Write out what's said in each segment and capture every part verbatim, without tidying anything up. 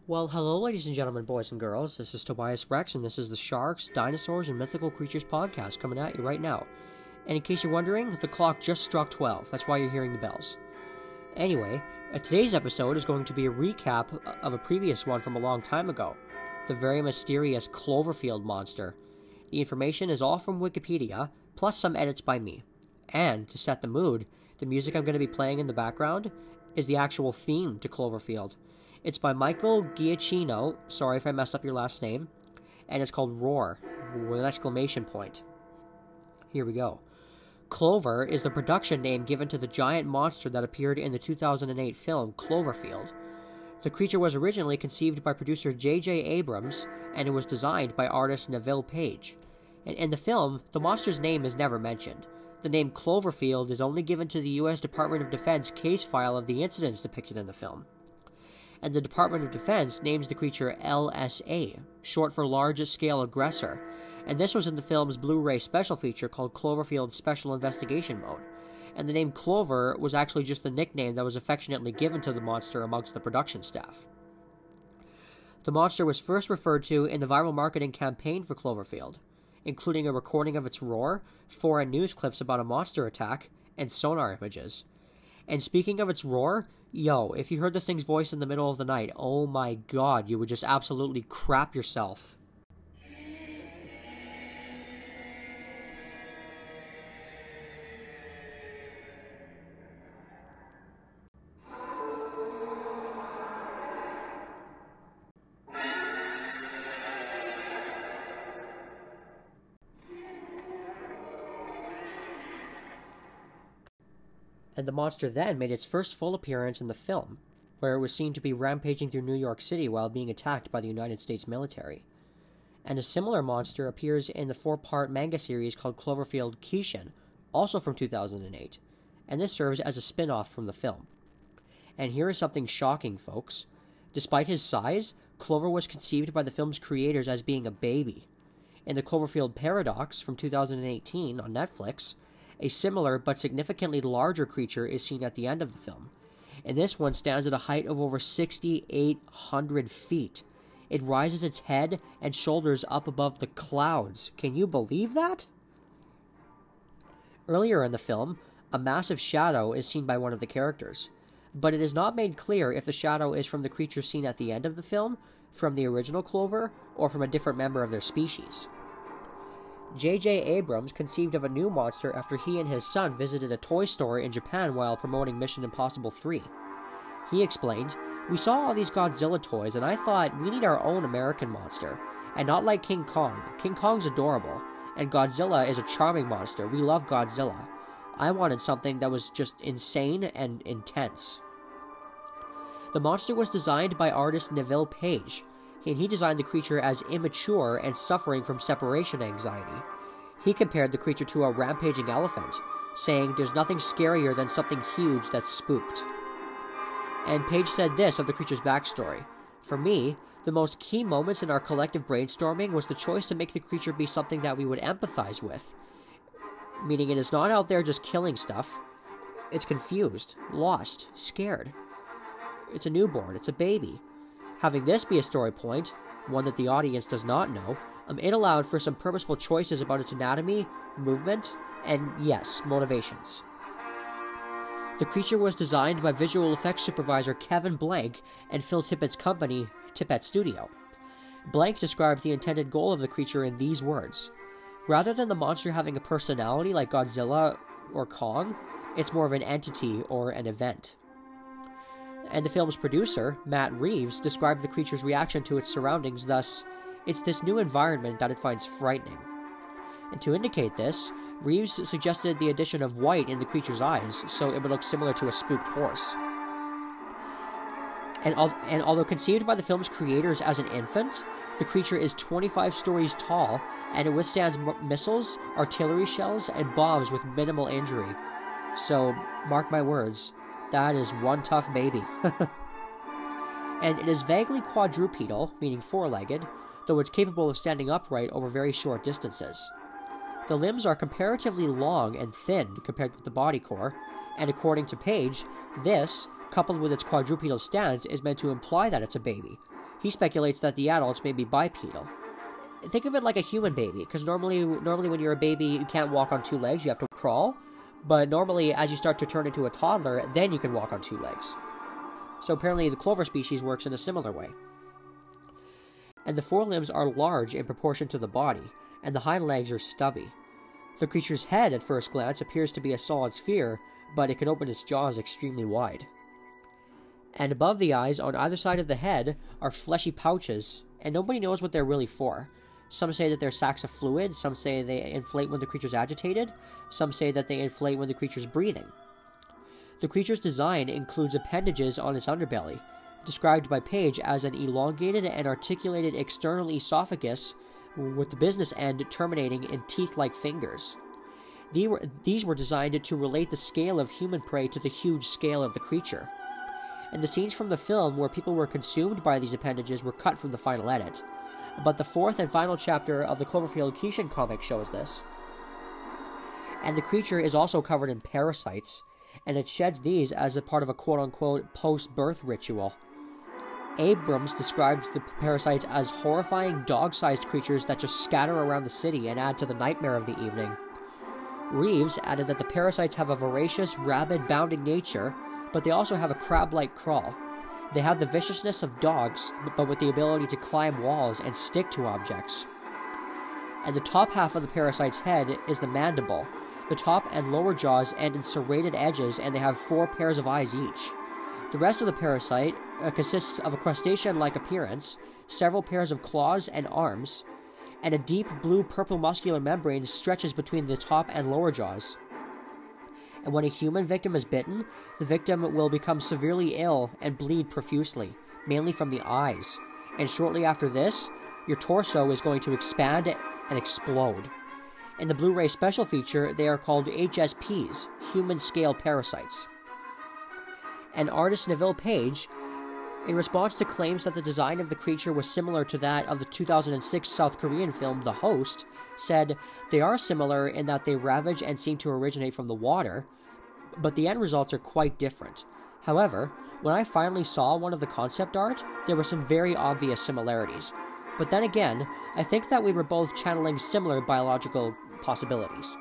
Well, hello, ladies and gentlemen, boys and girls. This is Tobias Rex, and this is the Sharks, Dinosaurs, and Mythical Creatures podcast coming at you right now. And in case you're wondering, the clock just struck twelve. That's why you're hearing the bells. Anyway, uh, today's episode is going to be a recap of a previous one from a long time ago, the very mysterious Cloverfield monster. The information is all from Wikipedia, plus some edits by me. And, to set the mood, the music I'm going to be playing in the background is the actual theme to Cloverfield. It's by Michael Giacchino, sorry if I messed up your last name, and it's called Roar, with an exclamation point. Here we go. Clover is the production name given to the giant monster that appeared in the two thousand eight film Cloverfield. The creature was originally conceived by producer J J Abrams, and it was designed by artist Neville Page. And in the film, the monster's name is never mentioned. The name Cloverfield is only given to the U S Department of Defense case file of the incidents depicted in the film. And the Department of Defense names the creature L S A, short for Largest Scale Aggressor, and this was in the film's Blu-ray special feature called Cloverfield Special Investigation Mode, and the name Clover was actually just the nickname that was affectionately given to the monster amongst the production staff. The monster was first referred to in the viral marketing campaign for Cloverfield, including a recording of its roar, foreign news clips about a monster attack, and sonar images. And speaking of its roar, yo, if you heard this thing's voice in the middle of the night, oh my god, you would just absolutely crap yourself. And the monster then made its first full appearance in the film, where it was seen to be rampaging through New York City while being attacked by the United States military. And a similar monster appears in the four-part manga series called Cloverfield Kishin, also from two thousand eight, and this serves as a spin-off from the film. And here is something shocking, folks. Despite his size, Clover was conceived by the film's creators as being a baby. In the Cloverfield Paradox from two thousand eighteen on Netflix, a similar but significantly larger creature is seen at the end of the film, and this one stands at a height of over six thousand eight hundred feet. It rises its head and shoulders up above the clouds. Can you believe that? Earlier in the film, a massive shadow is seen by one of the characters, but it is not made clear if the shadow is from the creature seen at the end of the film, from the original Clover, or from a different member of their species. J J Abrams conceived of a new monster after he and his son visited a toy store in Japan while promoting Mission Impossible three. He explained, "We saw all these Godzilla toys and I thought we need our own American monster, and not like King Kong. King Kong's adorable, and Godzilla is a charming monster. We love Godzilla. I wanted something that was just insane and intense." The monster was designed by artist Neville Page, and he designed the creature as immature and suffering from separation anxiety. He compared the creature to a rampaging elephant, saying there's nothing scarier than something huge that's spooked. And Page said this of the creature's backstory: "For me, the most key moments in our collective brainstorming was the choice to make the creature be something that we would empathize with. Meaning it is not out there just killing stuff. It's confused, lost, scared. It's a newborn, it's a baby. Having this be a story point, one that the audience does not know, um, it allowed for some purposeful choices about its anatomy, movement, and, yes, motivations." The creature was designed by visual effects supervisor Kevin Blank and Phil Tippett's company, Tippett Studio. Blank described the intended goal of the creature in these words: "Rather than the monster having a personality like Godzilla or Kong, it's more of an entity or an event." And the film's producer, Matt Reeves, described the creature's reaction to its surroundings thus: "It's this new environment that it finds frightening." And to indicate this, Reeves suggested the addition of white in the creature's eyes, so it would look similar to a spooked horse. And, al- and although conceived by the film's creators as an infant, the creature is twenty-five stories tall, and it withstands m- missiles, artillery shells, and bombs with minimal injury. So, mark my words, that is one tough baby. And it is vaguely quadrupedal, meaning four-legged, though it's capable of standing upright over very short distances. The limbs are comparatively long and thin compared with the body core, and according to Page, this, coupled with its quadrupedal stance, is meant to imply that it's a baby, He speculates that the adults may be bipedal. Think of it like a human baby, because normally, normally when you're a baby, you can't walk on two legs, you have to crawl. But normally, as you start to turn into a toddler, then you can walk on two legs. So apparently the clover species works in a similar way. And the forelimbs are large in proportion to the body, and the hind legs are stubby. The creature's head, at first glance, appears to be a solid sphere, but it can open its jaws extremely wide. And above the eyes, on either side of the head, are fleshy pouches, and nobody knows what they're really for. Some say that they're sacs of fluid, some say they inflate when the creature's agitated, some say that they inflate when the creature's breathing. The creature's design includes appendages on its underbelly, described by Page as an elongated and articulated external esophagus with the business end terminating in teeth-like fingers. These were designed to relate the scale of human prey to the huge scale of the creature. And the scenes from the film where people were consumed by these appendages were cut from the final edit. But the fourth and final chapter of the Cloverfield Kishin comic shows this. And the creature is also covered in parasites, and it sheds these as a part of a quote-unquote post-birth ritual. Abrams describes the parasites as horrifying dog-sized creatures that just scatter around the city and add to the nightmare of the evening. Reeves added that the parasites have a voracious, rabid, bounding nature, but they also have a crab-like crawl. They have the viciousness of dogs, but with the ability to climb walls and stick to objects. And the top half of the parasite's head is the mandible. The top and lower jaws end in serrated edges, and they have four pairs of eyes each. The rest of the parasite uh, consists of a crustacean-like appearance, several pairs of claws and arms, and a deep blue-purple muscular membrane stretches between the top and lower jaws. And when a human victim is bitten, the victim will become severely ill and bleed profusely, mainly from the eyes. And shortly after this, your torso is going to expand and explode. In the Blu-ray special feature, they are called H S Ps, human-scale parasites. And artist Neville Page, in response to claims that the design of the creature was similar to that of the two thousand six South Korean film The Host, said, "They are similar in that they ravage and seem to originate from the water, but the end results are quite different. However, when I finally saw one of the concept art, there were some very obvious similarities. But then again, I think that we were both channeling similar biological possibilities."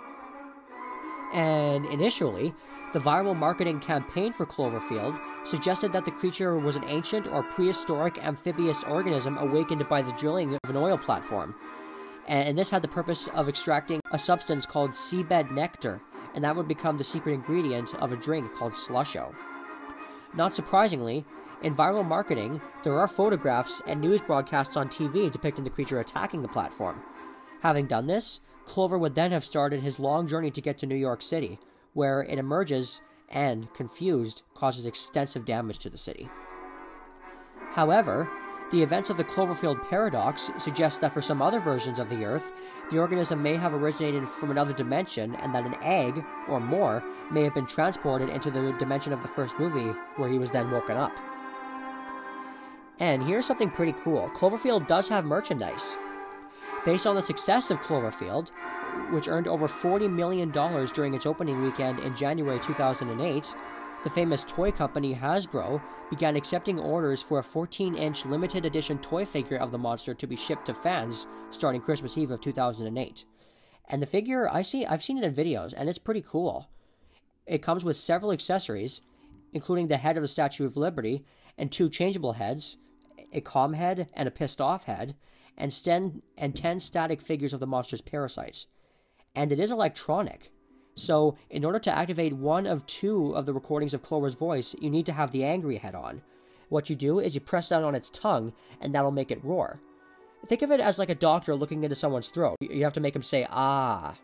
And initially, the viral marketing campaign for Cloverfield suggested that the creature was an ancient or prehistoric amphibious organism awakened by the drilling of an oil platform. And this had the purpose of extracting a substance called seabed nectar, and that would become the secret ingredient of a drink called Slusho. Not surprisingly, in viral marketing, there are photographs and news broadcasts on T V depicting the creature attacking the platform. Having done this, Clover would then have started his long journey to get to New York City, where it emerges and, confused, causes extensive damage to the city. However, the events of the Cloverfield paradox suggest that for some other versions of the Earth, the organism may have originated from another dimension, and that an egg, or more, may have been transported into the dimension of the first movie, where he was then woken up. And here's something pretty cool. Cloverfield does have merchandise. Based on the success of Cloverfield, which earned over forty million dollars during its opening weekend in January two thousand eight, the famous toy company Hasbro began accepting orders for a fourteen inch limited edition toy figure of the monster to be shipped to fans starting Christmas Eve of two thousand eight. And the figure, I see, I've seen it in videos, and it's pretty cool. It comes with several accessories, including the head of the Statue of Liberty, and two changeable heads, a calm head and a pissed off head, and, sten- and ten static figures of the monster's parasites. And it is electronic. So, in order to activate one of two of the recordings of Clover's voice, you need to have the angry head on. What you do is you press down on its tongue, and that'll make it roar. Think of it as like a doctor looking into someone's throat. You have to make him say, ah.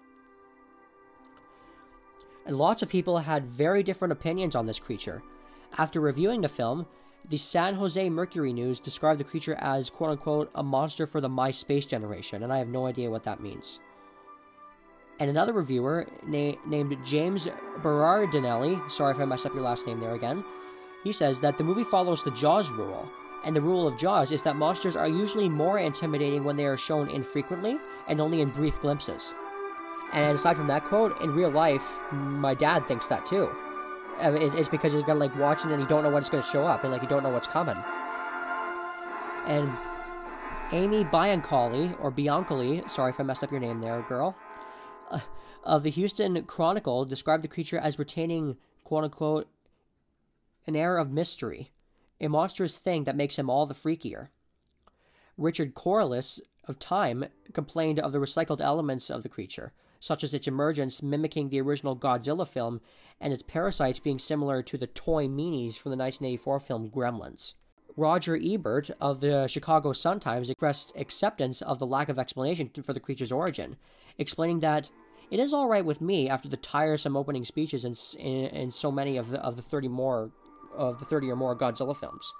And lots of people had very different opinions on this creature. After reviewing the film, the San Jose Mercury News described the creature as, quote-unquote, a monster for the MySpace generation, and I have no idea what that means. And another reviewer, na- named James Berardinelli, sorry if I messed up your last name there again, he says that the movie follows the Jaws rule, and the rule of Jaws is that monsters are usually more intimidating when they are shown infrequently and only in brief glimpses. And aside from that quote, in real life, my dad thinks that too. It's because you're gonna like watching and you don't know when it's gonna show up, and like you don't know what's coming. And Amy Biancoli, or Biancoli, sorry if I messed up your name there, girl, uh, of the Houston Chronicle described the creature as retaining, quote-unquote, an air of mystery, a monstrous thing that makes him all the freakier. Richard Corliss of Time complained of the recycled elements of the creature, such as its emergence mimicking the original Godzilla film and its parasites being similar to the toy meanies from the nineteen eighty-four film Gremlins. Roger Ebert of the Chicago Sun-Times expressed acceptance of the lack of explanation for the creature's origin, explaining that it is all right with me after the tiresome opening speeches in, in, in so many of the of the thirty more of the thirty or more Godzilla films.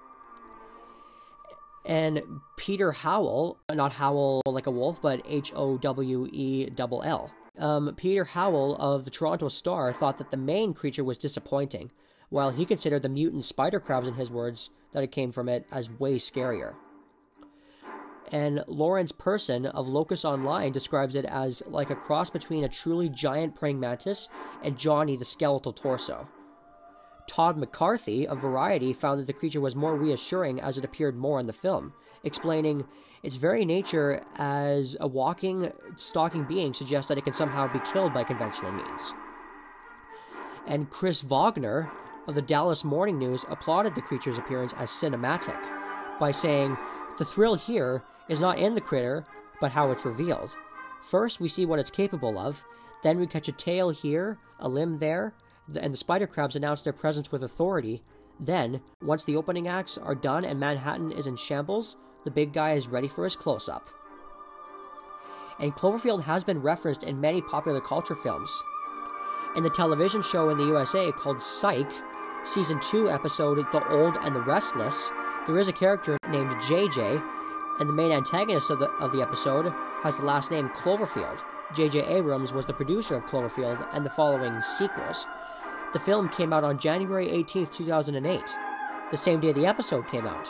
And Peter Howell, not Howl like a wolf, but H O W E L L. Um, Peter Howell of the Toronto Star thought that the main creature was disappointing, while he considered the mutant spider crabs, in his words, that it came from it, as way scarier. And Lawrence Person of Locus Online describes it as like a cross between a truly giant praying mantis and Johnny the Skeletal Torso. Todd McCarthy of Variety found that the creature was more reassuring as it appeared more in the film, explaining its very nature as a walking, stalking being suggests that it can somehow be killed by conventional means. And Chris Wagner of the Dallas Morning News applauded the creature's appearance as cinematic by saying, "The thrill here is not in the critter, but how it's revealed. First, we see what it's capable of, then we catch a tail here, a limb there, and the spider crabs announce their presence with authority. Then, once the opening acts are done and Manhattan is in shambles, the big guy is ready for his close-up." And Cloverfield has been referenced in many popular culture films. In the television show in the U S A called Psych, Season two episode The Old and the Restless, there is a character named J J, and the main antagonist of the, of the episode has the last name Cloverfield. J J Abrams was the producer of Cloverfield and the following sequels. The film came out on January eighteenth, two thousand eight, the same day the episode came out.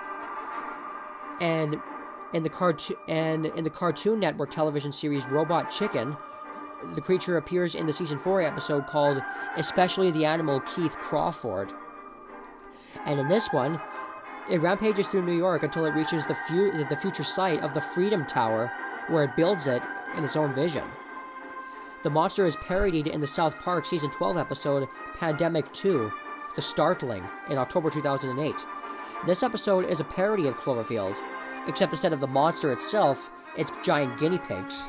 And in the cartoon and in the Cartoon Network television series Robot Chicken, the creature appears in the season four episode called Especially the Animal Keith Crawford. And in this one, it rampages through New York until it reaches the, fu- the future site of the Freedom Tower, where it builds it in its own vision. The monster is parodied in the South Park Season twelve episode Pandemic two, The Startling, in October two thousand eight. This episode is a parody of Cloverfield, except instead of the monster itself, it's giant guinea pigs.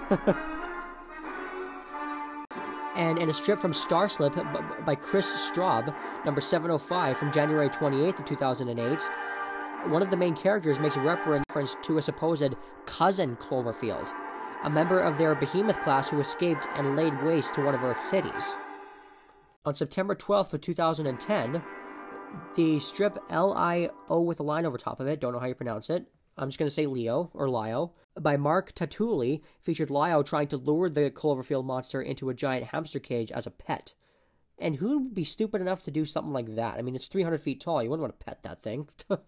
And in a strip from Starslip by Chris Straub, number seven oh five from January twenty-eighth of two thousand eight, one of the main characters makes a reference to a supposed cousin Cloverfield, a member of their behemoth class who escaped and laid waste to one of Earth's cities. On September twelfth of two thousand ten, the strip L I O with a line over top of it, don't know how you pronounce it, I'm just going to say Leo, or Lio, by Mark Tatuli, featured Lio trying to lure the Cloverfield monster into a giant hamster cage as a pet. And who would be stupid enough to do something like that? I mean, it's three hundred feet tall, you wouldn't want to pet that thing.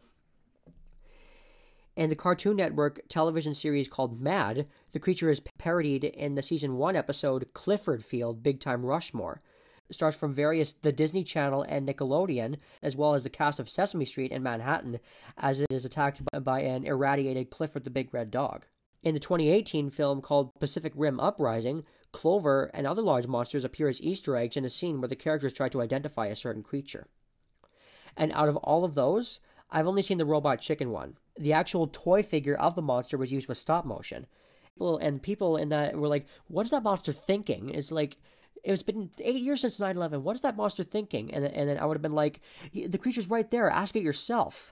In the Cartoon Network television series called Mad, the creature is parodied in the season one episode Clifford Field Big Time Rushmore. It stars from various the Disney Channel and Nickelodeon, as well as the cast of Sesame Street in Manhattan, as it is attacked by, by an irradiated Clifford the Big Red Dog. In the twenty eighteen film called Pacific Rim Uprising, Clover and other large monsters appear as Easter eggs in a scene where the characters try to identify a certain creature. And out of all of those, I've only seen the Robot Chicken one. The actual toy figure of the monster was used with stop motion. People, and people in that were like, what is that monster thinking? It's like, it's been eight years since nine eleven. What is that monster thinking? And then, and then I would have been like, the creature's right there. Ask it yourself.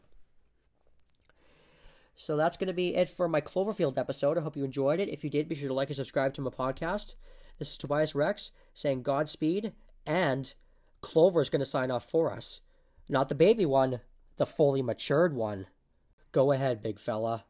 So that's going to be it for my Cloverfield episode. I hope you enjoyed it. If you did, be sure to like and subscribe to my podcast. This is Tobias Rex saying Godspeed, and Clover's going to sign off for us. Not the baby one, the fully matured one. Go ahead, big fella.